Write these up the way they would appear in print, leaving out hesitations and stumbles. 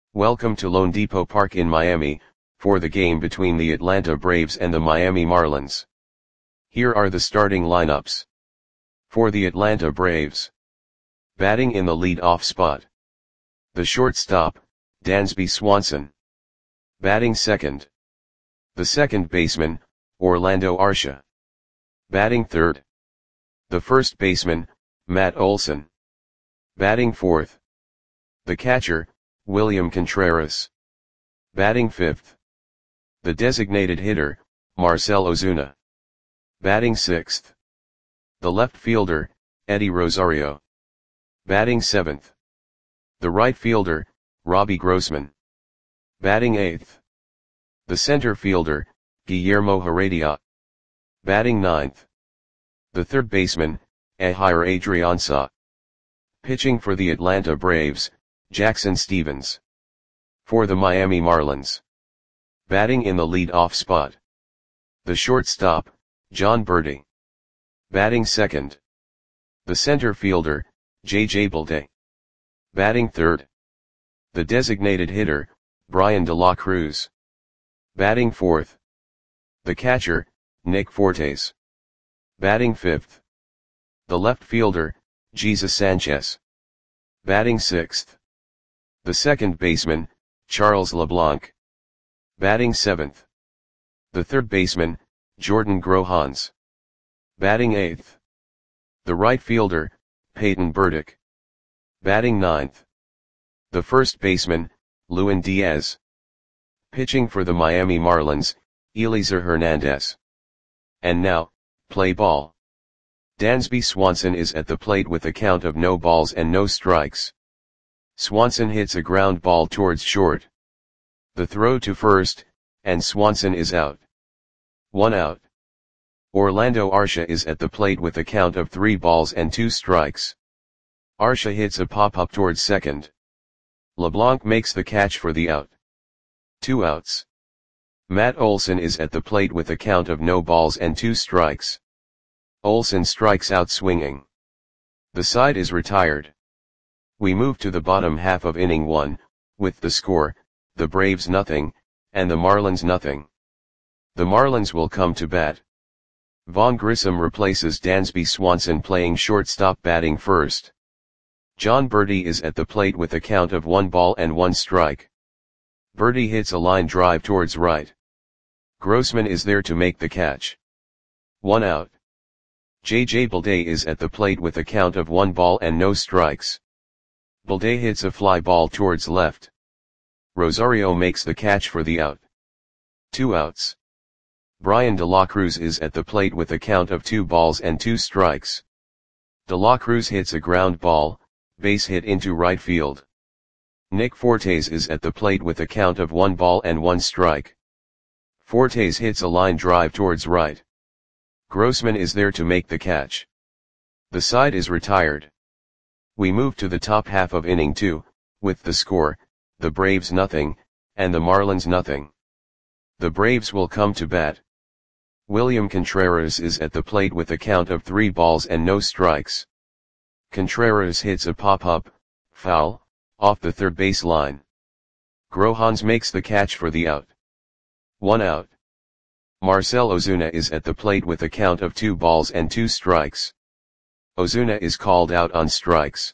Welcome to loanDepot Park in Miami, for the game between the Atlanta Braves and the Miami Marlins. Here are the starting lineups. For the Atlanta Braves. Batting in the lead-off spot. The shortstop, Dansby Swanson. Batting second. The second baseman, Orlando Arcia. Batting third. The first baseman, Matt Olson. Batting fourth. The catcher, William Contreras. Batting fifth. The designated hitter, Marcell Ozuna. Batting sixth. The left fielder, Eddie Rosario. Batting seventh. The right fielder, Robbie Grossman. Batting eighth. The center fielder, Guillermo Heredia. Batting ninth. The third baseman, Ehire Adrianza. Pitching for the Atlanta Braves, Jackson Stephens. For the Miami Marlins. Batting in the lead-off spot. The shortstop, Jon Berti. Batting second. The center fielder, J.J. Bleday. Batting third. The designated hitter, Bryan De La Cruz. Batting fourth. The catcher, Nick Fortes. Batting fifth. The left fielder, Jesus Sanchez. Batting sixth. The second baseman, Charles LeBlanc. Batting seventh. The third baseman, Jordan Grohans. Batting eighth. The right fielder, Peyton Burdick. Batting ninth. The first baseman, Lewin Diaz. Pitching for the Miami Marlins, Elieser Hernandez. And now, play ball. Dansby Swanson is at the plate with a count of no balls and no strikes. Swanson hits a ground ball towards short. The throw to first, and Swanson is out. 1 out. Orlando Arcia is at the plate with a count of 3 balls and 2 strikes. Arcia hits a pop-up towards second. LeBlanc makes the catch for the out. 2 outs. Matt Olson is at the plate with a count of no balls and 2 strikes. Olson strikes out swinging. The side is retired. We move to the bottom half of inning 1, with the score, the Braves nothing, and the Marlins nothing. The Marlins will come to bat. Vaughn Grissom replaces Dansby Swanson playing shortstop batting first. Jon Berti is at the plate with a count of 1 ball and 1 strike. Berti hits a line drive towards right. Grossman is there to make the catch. 1 out. J.J. Bleday is at the plate with a count of 1 ball and no strikes. Bleday hits a fly ball towards left. Rosario makes the catch for the out. 2 outs. Bryan De La Cruz is at the plate with a count of 2 balls and 2 strikes. De La Cruz hits a ground ball, base hit into right field. Nick Fortes is at the plate with a count of 1 ball and 1 strike. Fortes hits a line drive towards right. Grossman is there to make the catch. The side is retired. We move to the top half of inning 2, with the score, the Braves nothing, and the Marlins nothing. The Braves will come to bat. William Contreras is at the plate with a count of 3 balls and no strikes. Contreras hits a pop-up, foul, off the third base line. Grohans makes the catch for the out. 1 out. Marcell Ozuna is at the plate with a count of 2 balls and 2 strikes. Ozuna is called out on strikes.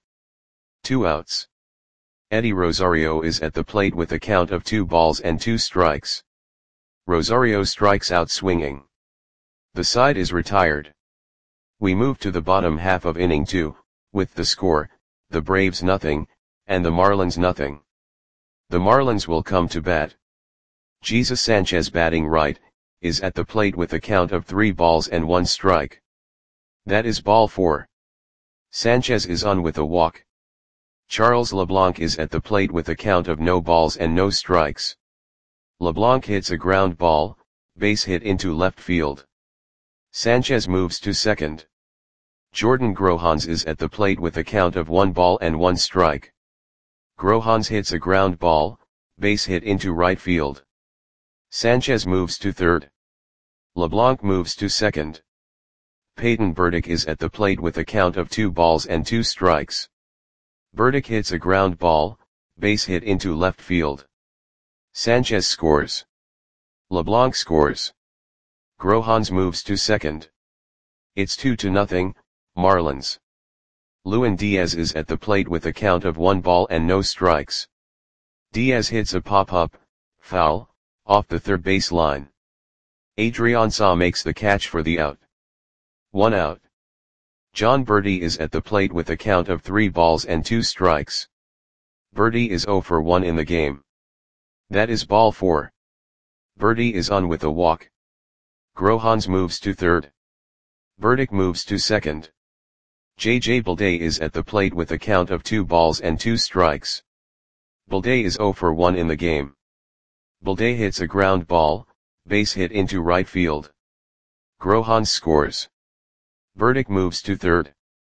2 outs. Eddie Rosario is at the plate with a count of 2 balls and 2 strikes. Rosario strikes out swinging. The side is retired. We move to the bottom half of inning 2, with the score, the Braves nothing, and the Marlins nothing. The Marlins will come to bat. Jesus Sanchez batting right, is at the plate with a count of 3 balls and 1 strike. That is ball 4. Sanchez is on with a walk. Charles LeBlanc is at the plate with a count of no balls and no strikes. LeBlanc hits a ground ball, base hit into left field. Sanchez moves to second. Jordan Grohans is at the plate with a count of 1 ball and 1 strike. Grohans hits a ground ball, base hit into right field. Sanchez moves to third. LeBlanc moves to second. Peyton Burdick is at the plate with a count of 2 balls and 2 strikes. Burdick hits a ground ball, base hit into left field. Sanchez scores. LeBlanc scores. Grojans moves to second. It's 2-0, Marlins. Lewin Diaz is at the plate with a count of 1 ball and no strikes. Diaz hits a pop-up, foul, off the third base line. Adrian Saw makes the catch for the out. 1 out. John Berti is at the plate with a count of 3 balls and 2 strikes. Berti is 0 for 1 in the game. That is ball 4. Berti is on with a walk. Grojans moves to third. Burdick moves to second. J.J. Bleday is at the plate with a count of 2 balls and 2 strikes. Bleday is 0 for 1 in the game. Bleday hits a ground ball, base hit into right field. Grojans scores. Burdick moves to third.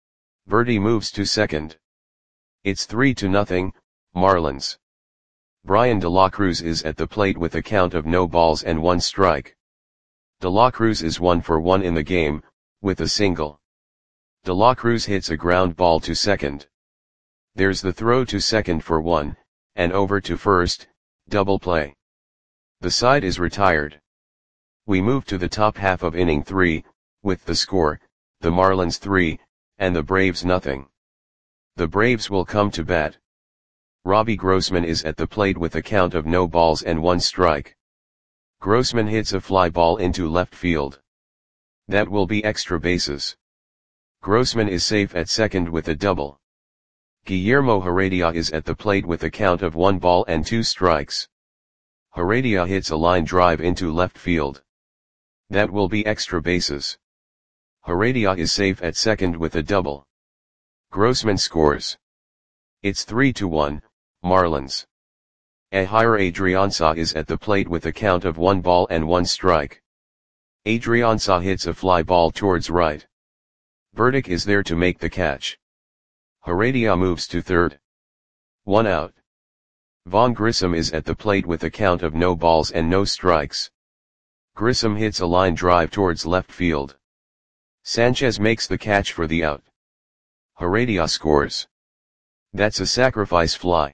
Berti moves to second. It's 3-0, Marlins. Brian De La Cruz is at the plate with a count of no balls and 1 strike. De La Cruz is 1 for 1 in the game, with a single. De La Cruz hits a ground ball to second. There's the throw to second for 1, and over to first, double play. The side is retired. We move to the top half of inning 3, with the score, the Marlins 3, and the Braves nothing. The Braves will come to bat. Robbie Grossman is at the plate with a count of no balls and 1 strike. Grossman hits a fly ball into left field. That will be extra bases. Grossman is safe at second with a double. Guillermo Heredia is at the plate with a count of 1 ball and 2 strikes. Heredia hits a line drive into left field. That will be extra bases. Heredia is safe at second with a double. Grossman scores. It's 3-1, Marlins. Ehire Adrianza is at the plate with a count of 1 ball and 1 strike. Adrianza hits a fly ball towards right. Burdick is there to make the catch. Heredia moves to third. 1 out. Vaughn Grissom is at the plate with a count of no balls and no strikes. Grissom hits a line drive towards left field. Sanchez makes the catch for the out. Heredia scores. That's a sacrifice fly.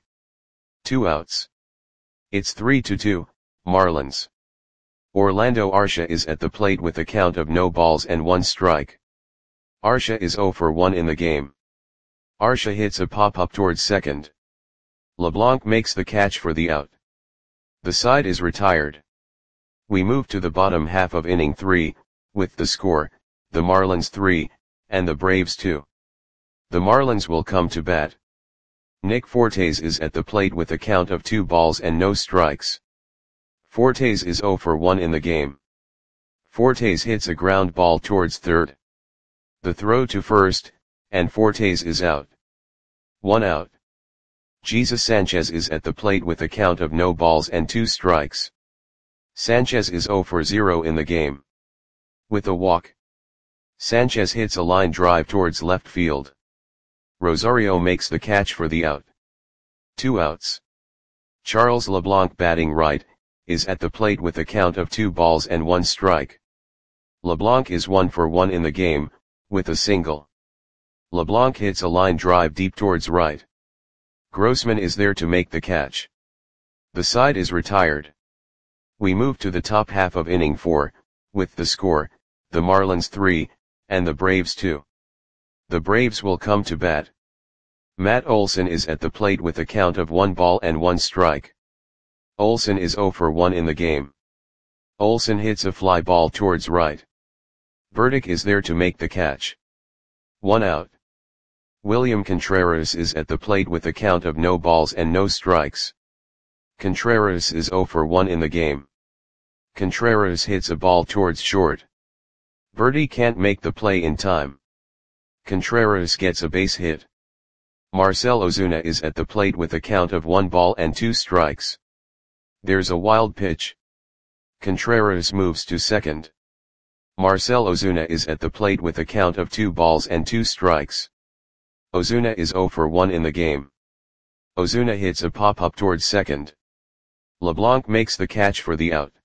2 outs. It's 3-2, Marlins. Orlando Arcia is at the plate with a count of no balls and 1 strike. Arcia is 0 for 1 in the game. Arcia hits a pop-up towards second. LeBlanc makes the catch for the out. The side is retired. We move to the bottom half of inning 3, with the score, the Marlins 3, and the Braves 2. The Marlins will come to bat. Nick Fortes is at the plate with a count of 2 balls and no strikes. Fortes is 0 for 1 in the game. Fortes hits a ground ball towards third. The throw to first, and Fortes is out. 1 out. Jesus Sanchez is at the plate with a count of no balls and 2 strikes. Sanchez is 0 for 0 in the game. With a walk. Sanchez hits a line drive towards left field. Rosario makes the catch for the out. 2 outs. Charles LeBlanc batting right, is at the plate with a count of 2 balls and 1 strike. LeBlanc is 1 for 1 in the game, with a single. LeBlanc hits a line drive deep towards right. Grossman is there to make the catch. The side is retired. We move to the top half of inning 4, with the score, the Marlins 3, and the Braves 2. The Braves will come to bat. Matt Olson is at the plate with a count of 1 ball and 1 strike. Olson is 0 for 1 in the game. Olson hits a fly ball towards right. Burdick is there to make the catch. 1 out. William Contreras is at the plate with a count of no balls and no strikes. Contreras is 0 for 1 in the game. Contreras hits a ball towards short. Berti can't make the play in time. Contreras gets a base hit. Marcell Ozuna is at the plate with a count of 1 ball and 2 strikes. There's a wild pitch. Contreras moves to second. Marcell Ozuna is at the plate with a count of 2 balls and 2 strikes. Ozuna is 0 for 1 in the game. Ozuna hits a pop-up towards second. LeBlanc makes the catch for the out.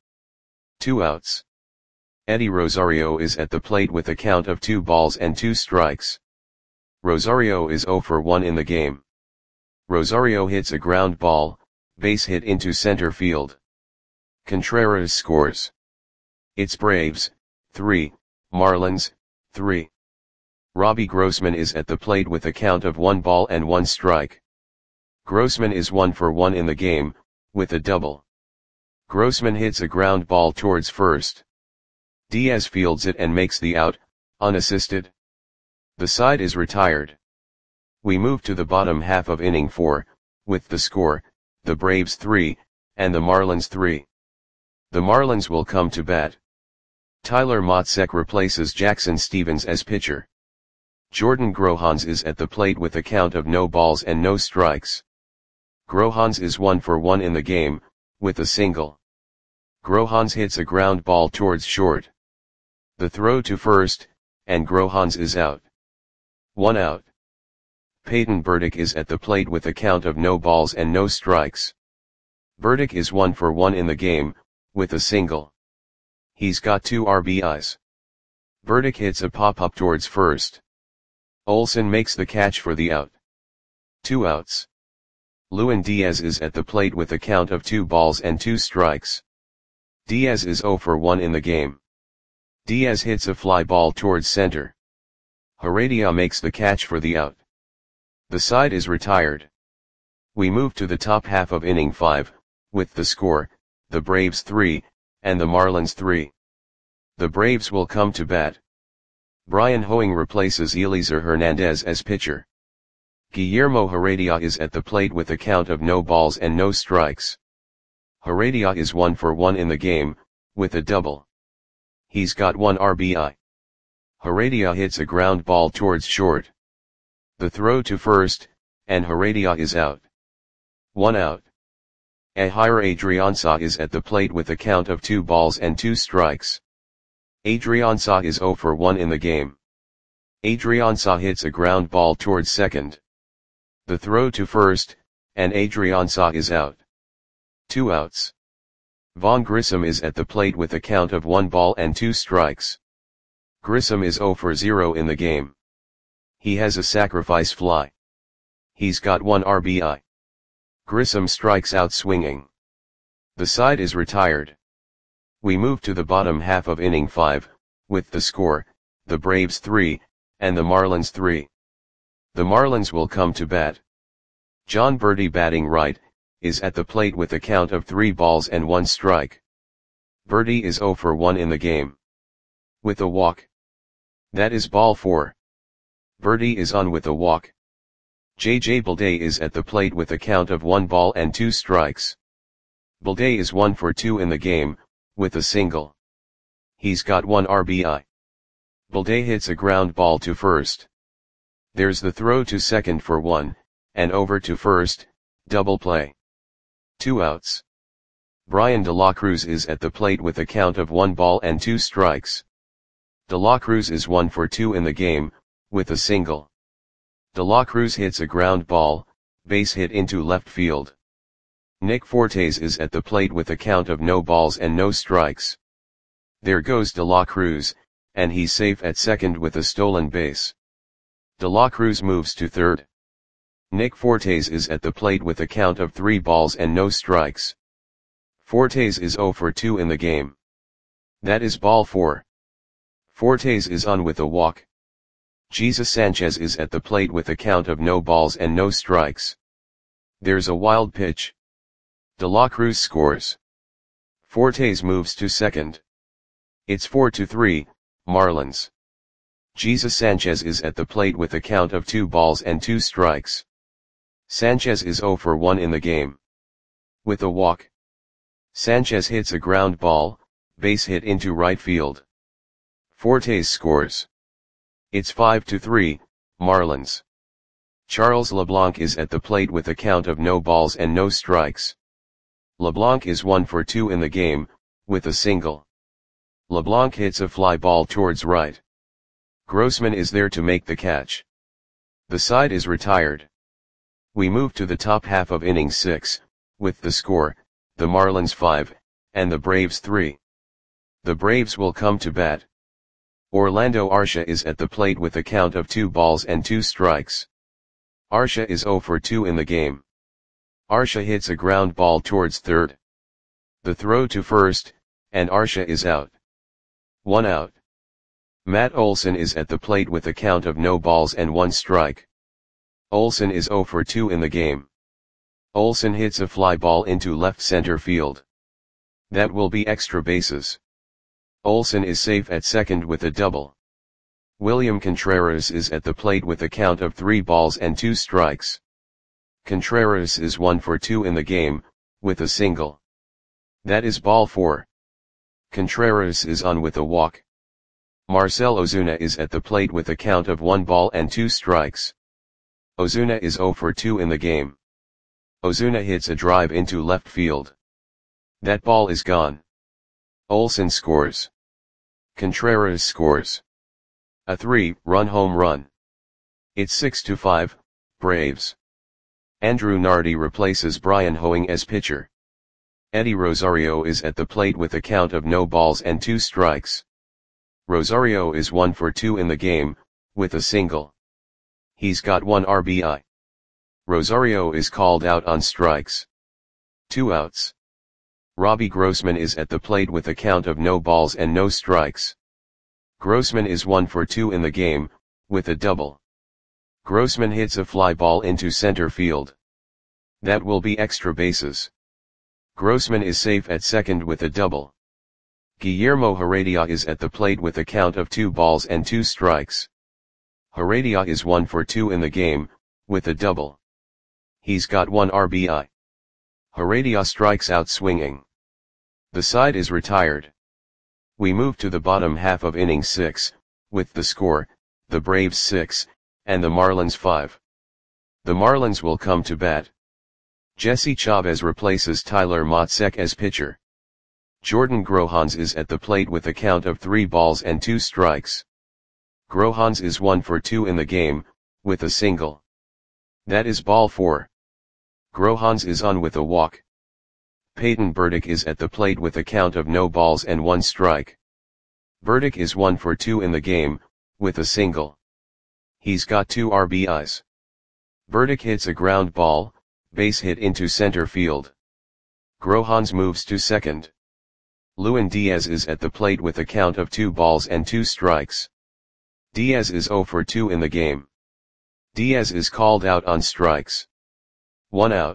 2 outs. Eddie Rosario is at the plate with a count of 2 balls and 2 strikes. Rosario is 0 for 1 in the game. Rosario hits a ground ball, base hit into center field. Contreras scores. It's Braves, 3, Marlins, 3. Robbie Grossman is at the plate with a count of 1 ball and 1 strike. Grossman is 1 for 1 in the game, with a double. Grossman hits a ground ball towards first. Diaz fields it and makes the out, unassisted. The side is retired. We move to the bottom half of inning 4, with the score, the Braves 3, and the Marlins 3. The Marlins will come to bat. Tyler Matzek replaces Jackson Stevens as pitcher. Jordan Grohans is at the plate with a count of no balls and no strikes. Grohans is 1 for 1 in the game, with a single. Grohans hits a ground ball towards short. The throw to first, and Grohans is out. 1 out. Peyton Burdick is at the plate with a count of no balls and no strikes. Burdick is 1 for 1 in the game, with a single. He's got 2 RBIs. Burdick hits a pop-up towards first. Olsen makes the catch for the out. 2 outs. Lewin Diaz is at the plate with a count of 2 balls and 2 strikes. Diaz is 0 for 1 in the game. Diaz hits a fly ball towards center. Heredia makes the catch for the out. The side is retired. We move to the top half of inning 5, with the score, the Braves 3, and the Marlins 3. The Braves will come to bat. Brian Hoeing replaces Eliezer Hernandez as pitcher. Guillermo Heredia is at the plate with a count of no balls and no strikes. Heredia is 1 for 1 in the game, with a double. He's got 1 RBI. Heredia hits a ground ball towards short. The throw to first, and Heredia is out. 1 out. Ehire Adrianza is at the plate with a count of 2 balls and 2 strikes. Adrianza is 0 for 1 in the game. Adrianza hits a ground ball towards second. The throw to first, and Adrianza is out. 2 outs. Vaughn Grissom is at the plate with a count of 1 ball and 2 strikes. Grissom is 0 for 0 in the game. He has a sacrifice fly. He's got 1 RBI. Grissom strikes out swinging. The side is retired. We move to the bottom half of inning 5, with the score, the Braves 3, and the Marlins 3. The Marlins will come to bat. John Berti, batting right, is at the plate with a count of 3 balls and 1 strike. Berti is 0 for 1 in the game. With a walk. That is ball 4. Berti is on with a walk. J.J. Bleday is at the plate with a count of 1 ball and 2 strikes. Bleday is 1 for 2 in the game, with a single. He's got 1 RBI. Bleday hits a ground ball to first. There's the throw to second for 1, and over to first, double play. 2 outs. Brian De La Cruz is at the plate with a count of 1 ball and 2 strikes. De La Cruz is 1 for 2 in the game, with a single. De La Cruz hits a ground ball, base hit into left field. Nick Fortes is at the plate with a count of no balls and no strikes. There goes De La Cruz, and he's safe at second with a stolen base. De La Cruz moves to third. Nick Fortes is at the plate with a count of 3 balls and no strikes. Fortes is 0 for 2 in the game. That is ball 4. Fortes is on with a walk. Jesus Sanchez is at the plate with a count of no balls and no strikes. There's a wild pitch. De La Cruz scores. Fortes moves to second. It's 4-3, Marlins. Jesus Sanchez is at the plate with a count of 2 balls and 2 strikes. Sanchez is 0 for 1 in the game. With a walk. Sanchez hits a ground ball, base hit into right field. Fortes scores. It's 5-3, Marlins. Charles LeBlanc is at the plate with a count of no balls and no strikes. LeBlanc is 1 for 2 in the game, with a single. LeBlanc hits a fly ball towards right. Grossman is there to make the catch. The side is retired. We move to the top half of inning 6, with the score, the Marlins 5, and the Braves 3. The Braves will come to bat. Orlando Arcia is at the plate with a count of 2 balls and 2 strikes. Arsha is 0 for 2 in the game. Arsha hits a ground ball towards third. The throw to first, and Arsha is out. 1 out. Matt Olson is at the plate with a count of no balls and 1 strike. Olson is 0 for 2 in the game. Olson hits a fly ball into left center field. That will be extra bases. Olson is safe at second with a double. William Contreras is at the plate with a count of 3 balls and 2 strikes. Contreras is 1 for 2 in the game, with a single. That is ball 4. Contreras is on with a walk. Marcell Ozuna is at the plate with a count of 1 ball and 2 strikes. Ozuna is 0 for 2 in the game. Ozuna hits a drive into left field. That ball is gone. Olson scores. Contreras scores. A 3-run home run. It's 6-5, Braves. Andrew Nardi replaces Brian Hoeing as pitcher. Eddie Rosario is at the plate with a count of no balls and 2 strikes. Rosario is 1 for 2 in the game, with a single. He's got 1 RBI. Rosario is called out on strikes. 2 outs. Robbie Grossman is at the plate with a count of no balls and no strikes. Grossman is 1 for 2 in the game, with a double. Grossman hits a fly ball into center field. That will be extra bases. Grossman is safe at second with a double. Guillermo Heredia is at the plate with a count of 2 balls and 2 strikes. Heredia is 1 for 2 in the game, with a double. He's got 1 RBI. Heredia strikes out swinging. The side is retired. We move to the bottom half of inning 6, with the score, the Braves 6, and the Marlins 5. The Marlins will come to bat. Jesse Chavez replaces Tyler Matzek as pitcher. Jordan Grohans is at the plate with a count of 3 balls and 2 strikes. Grohans is 1 for 2 in the game, with a single. That is ball 4. Grohans is on with a walk. Peyton Burdick is at the plate with a count of no balls and 1 strike. Burdick is 1 for 2 in the game, with a single. He's got 2 RBIs. Burdick hits a ground ball, base hit into center field. Grohans moves to second. Lewin Diaz is at the plate with a count of 2 balls and 2 strikes. Diaz is 0 for 2 in the game. Diaz is called out on strikes. 1 out.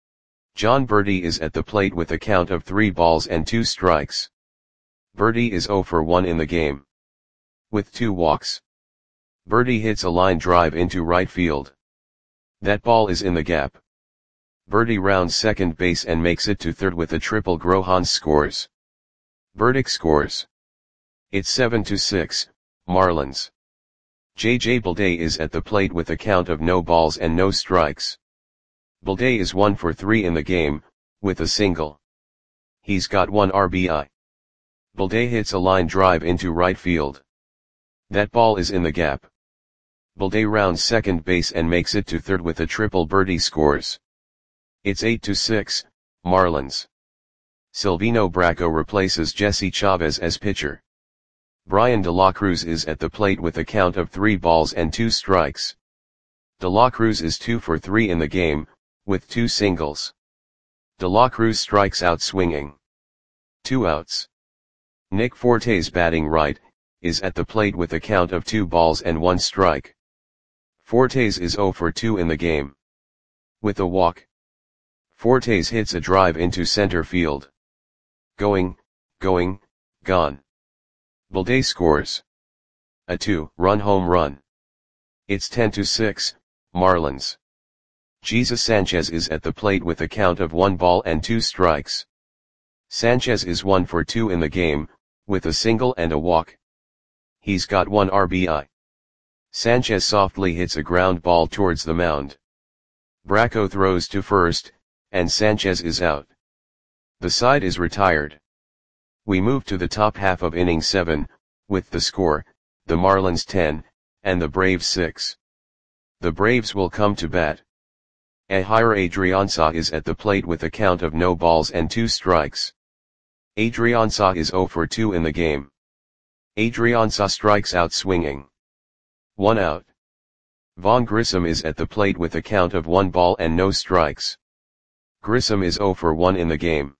John Berti is at the plate with a count of 3 balls and 2 strikes. Berti is 0 for 1 in the game. With 2 walks. Berti hits a line drive into right field. That ball is in the gap. Berti rounds second base and makes it to third with a triple. Grohans scores. Burdick scores. It's 7-6, Marlins. J.J. Bleday is at the plate with a count of no balls and no strikes. Bleday is 1 for 3 in the game, with a single. He's got 1 RBI. Bleday hits a line drive into right field. That ball is in the gap. Bleday rounds second base and makes it to third with a triple. Berti scores. It's 8-6, Marlins. Silvino Bracco replaces Jesse Chavez as pitcher. Brian De La Cruz is at the plate with a count of 3 balls and 2 strikes. De La Cruz is 2 for 3 in the game, with 2 singles. De La Cruz strikes out swinging. 2 outs. Nick Fortes, batting right, is at the plate with a count of 2 balls and 1 strike. Fortes is 0 for 2 in the game. With a walk. Fortes hits a drive into center field. Going, gone. Bleday scores. A 2-run home run. It's 10-6, Marlins. Jesus Sanchez is at the plate with a count of 1 ball and 2 strikes. Sanchez is 1 for 2 in the game, with a single and a walk. He's got 1 RBI. Sanchez softly hits a ground ball towards the mound. Bracco throws to first, and Sanchez is out. The side is retired. We move to the top half of inning 7, with the score, the Marlins 10, and the Braves 6. The Braves will come to bat. Ehire Adrianza is at the plate with a count of no balls and 2 strikes. Adrianza is 0 for 2 in the game. Adrianza strikes out swinging. 1 out. Vaughn Grissom is at the plate with a count of 1 ball and no strikes. Grissom is 0 for 1 in the game.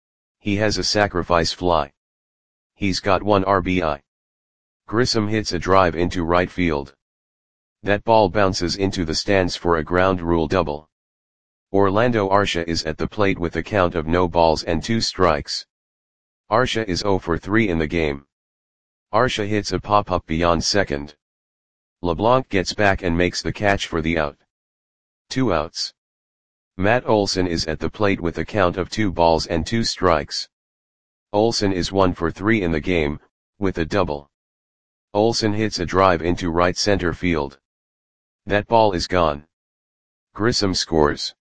He has a sacrifice fly. He's got 1 RBI. Grissom hits a drive into right field. That ball bounces into the stands for a ground rule double. Orlando Arcia is at the plate with a count of no balls and 2 strikes. Arcia is 0 for 3 in the game. Arcia hits a pop-up beyond second. LeBlanc gets back and makes the catch for the out. 2 outs. Matt Olson is at the plate with a count of 2 balls and 2 strikes. Olson is 1 for 3 in the game, with a double. Olson hits a drive into right center field. That ball is gone. Grissom scores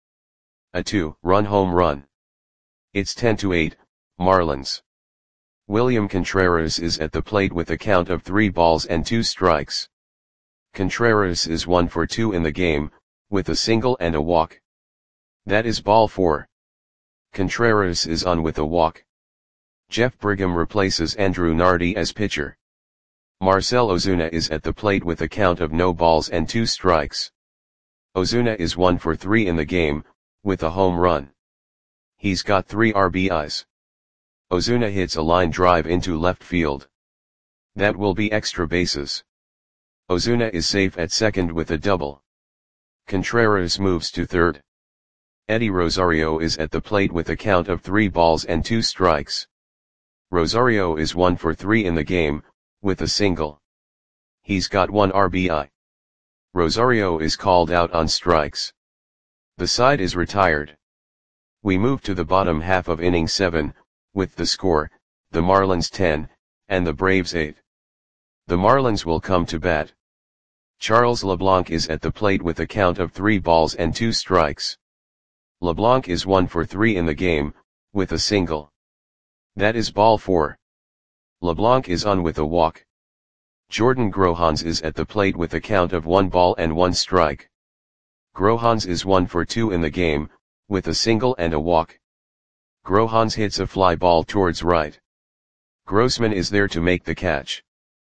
a 2-run home run. It's 10-8, Marlins. William Contreras is at the plate with a count of 3 balls and 2 strikes. Contreras is 1 for 2 in the game, with a single and a walk. That is ball 4. Contreras is on with a walk. Jeff Brigham replaces Andrew Nardi as pitcher. Marcell Ozuna is at the plate with a count of no balls and 2 strikes. Ozuna is 1 for 3 in the game, with a home run. He's got 3 RBIs. Ozuna hits a line drive into left field. That will be extra bases. Ozuna is safe at second with a double. Contreras moves to third. Eddie Rosario is at the plate with a count of 3 balls and 2 strikes. Rosario is 1 for 3 in the game, with a single. He's got 1 RBI. Rosario is called out on strikes. The side is retired. We move to the bottom half of inning 7, with the score, the Marlins 10, and the Braves 8. The Marlins will come to bat. Charles LeBlanc is at the plate with a count of 3 balls and 2 strikes. LeBlanc is 1 for 3 in the game, with a single. That is ball 4. LeBlanc is on with a walk. Jordan Grohans is at the plate with a count of 1 ball and 1 strike. Grohans is 1 for 2 in the game, with a single and a walk. Grohans hits a fly ball towards right. Grossman is there to make the catch.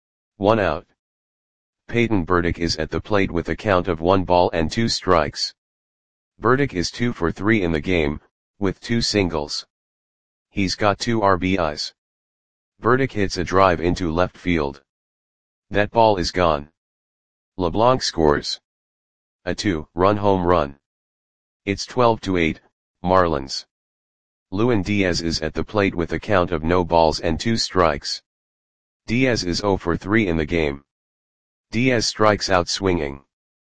1 out. Peyton Burdick is at the plate with a count of 1 ball and 2 strikes. Burdick is 2 for 3 in the game, with 2 singles. He's got 2 RBIs. Burdick hits a drive into left field. That ball is gone. LeBlanc scores a 2-run home run. It's 12-8, Marlins. Lewin Diaz is at the plate with a count of no balls and 2 strikes. Diaz is 0 for 3 in the game. Diaz strikes out swinging.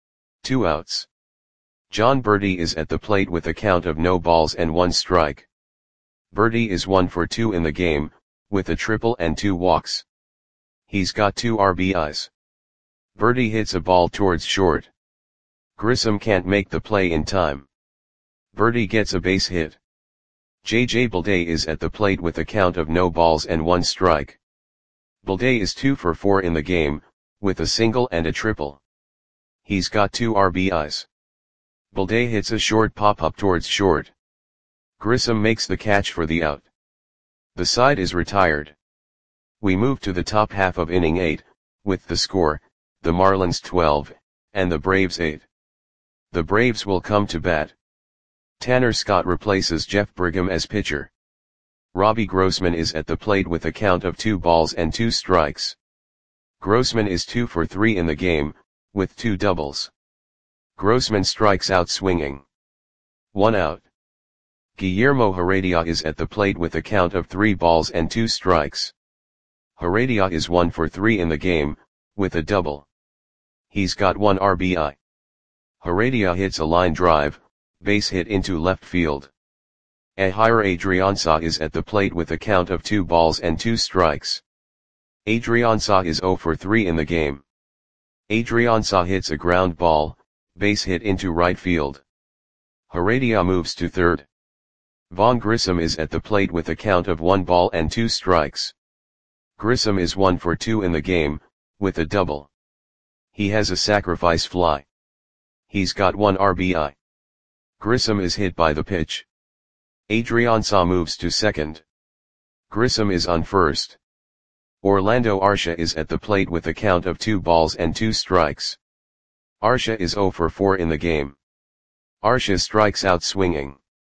2 outs. John Berti is at the plate with a count of no balls and 1 strike. Berti is 1 for 2 in the game, with a triple and 2 walks. He's got 2 RBIs. Berti hits a ball towards short. Grissom can't make the play in time. Berti gets a base hit. J.J. Bleday is at the plate with a count of no balls and 1 strike. Bleday is 2 for 4 in the game, with a single and a triple. He's got 2 RBIs. Bleday hits a short pop-up towards short. Grissom makes the catch for the out. The side is retired. We move to the top half of inning 8, with the score, the Marlins 12, and the Braves 8. The Braves will come to bat. Tanner Scott replaces Jeff Brigham as pitcher. Robbie Grossman is at the plate with a count of 2 balls and 2 strikes. Grossman is 2 for 3 in the game, with 2 doubles. Grossman strikes out swinging. 1 out. Guillermo Heredia is at the plate with a count of 3 balls and 2 strikes. Heredia is 1 for 3 in the game, with a double. He's got 1 RBI. Heredia hits a line drive, base hit into left field. Ehire Adrianza is at the plate with a count of 2 balls and 2 strikes. Adrianza is 0 for 3 in the game. Adrianza hits a ground ball, base hit into right field. Heredia moves to third. Vaughn Grissom is at the plate with a count of 1 ball and 2 strikes. Grissom is 1 for 2 in the game, with a double. He has a sacrifice fly. He's got 1 RBI. Grissom is hit by the pitch. Adrianza moves to second. Grissom is on first. Orlando Arcia is at the plate with a count of 2 balls and 2 strikes. Arcia is 0 for 4 in the game. Arcia strikes out swinging.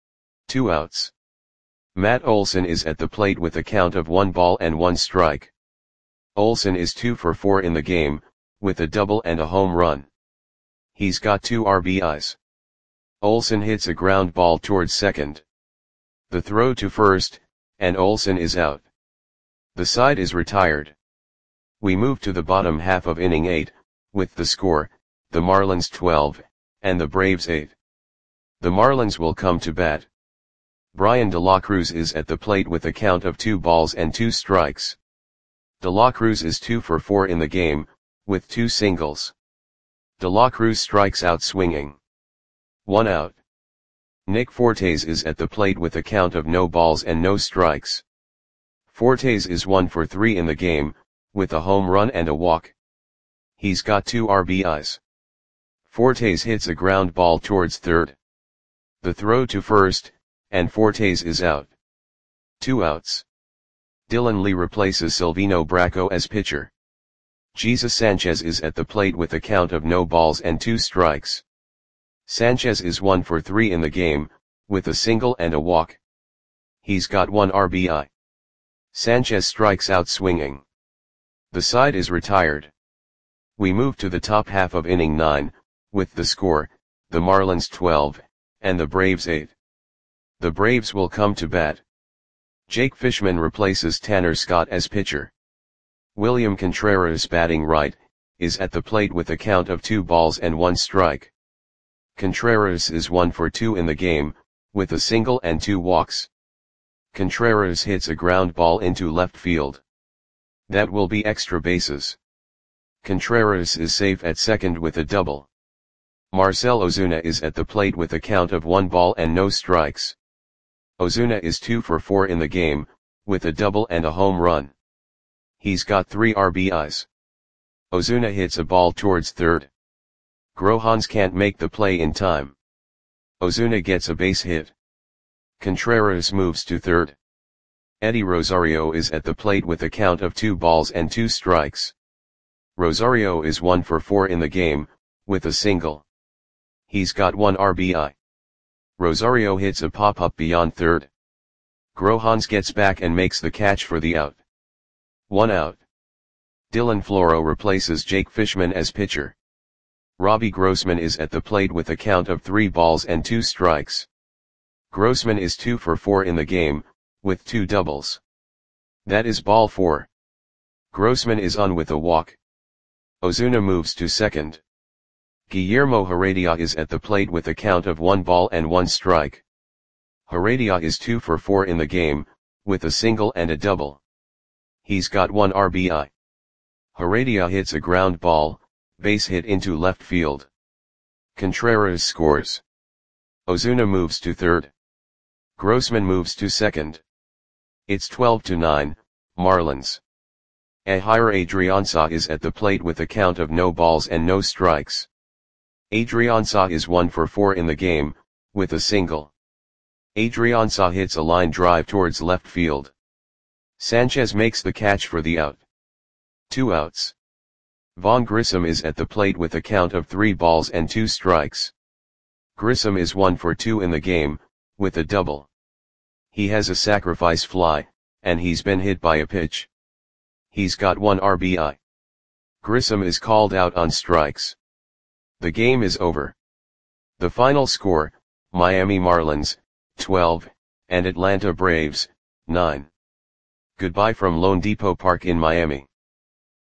2 outs. Matt Olson is at the plate with a count of 1 ball and 1 strike. Olson is 2 for 4 in the game, with a double and a home run. He's got 2 RBIs. Olson hits a ground ball towards second. The throw to first, and Olson is out. The side is retired. We move to the bottom half of inning 8, with the score, the Marlins 12, and the Braves 8. The Marlins will come to bat. Brian De La Cruz is at the plate with a count of 2 balls and 2 strikes. De La Cruz is 2 for 4 in the game, with 2 singles. De La Cruz strikes out swinging. 1 out. Nick Fortes is at the plate with a count of no balls and no strikes. Fortes is 1 for 3 in the game, with a home run and a walk. He's got 2 RBIs. Fortes hits a ground ball towards third. The throw to first, and Fortes is out. 2 outs. Dylan Lee replaces Silvino Bracco as pitcher. Jesus Sanchez is at the plate with a count of no balls and 2 strikes. Sanchez is 1 for 3 in the game, with a single and a walk. He's got 1 RBI. Sanchez strikes out swinging. The side is retired. We move to the top half of inning 9, with the score, the Marlins 12, and the Braves 8. The Braves will come to bat. Jake Fishman replaces Tanner Scott as pitcher. William Contreras, batting right, is at the plate with a count of 2 balls and 1 strike. Contreras is 1 for 2 in the game, with a single and 2 walks. Contreras hits a ground ball into left field. That will be extra bases. Contreras is safe at second with a double. Marcell Ozuna is at the plate with a count of 1 ball and no strikes. Ozuna is 2 for 4 in the game, with a double and a home run. He's got 3 RBIs. Ozuna hits a ball towards third. Grohans can't make the play in time. Ozuna gets a base hit. Contreras moves to third. Eddie Rosario is at the plate with a count of 2 balls and 2 strikes. Rosario is 1 for 4 in the game, with a single. He's got 1 RBI. Rosario hits a pop-up beyond third. Grohans gets back and makes the catch for the out. 1 out. Dylan Floro replaces Jake Fishman as pitcher. Robbie Grossman is at the plate with a count of 3 balls and 2 strikes. Grossman is 2 for 4 in the game, with 2 doubles. That is ball 4. Grossman is on with a walk. Ozuna moves to second. Guillermo Heredia is at the plate with a count of 1 ball and 1 strike. Heredia is 2 for 4 in the game, with a single and a double. He's got 1 RBI. Heredia hits a ground ball, base hit into left field. Contreras scores. Ozuna moves to third. Grossman moves to second. It's 12-9, Marlins. Ehire Adrianza is at the plate with a count of no balls and no strikes. Adrianza is 1 for 4 in the game, with a single. Adrianza hits a line drive towards left field. Sanchez makes the catch for the out. 2 outs. Vaughn Grissom is at the plate with a count of 3 balls and 2 strikes. Grissom is 1 for 2 in the game, with a double. He has a sacrifice fly, and he's been hit by a pitch. He's got 1 RBI. Grissom is called out on strikes. The game is over. The final score, Miami Marlins, 12, and Atlanta Braves, 9. Goodbye from Lone Depot Park in Miami.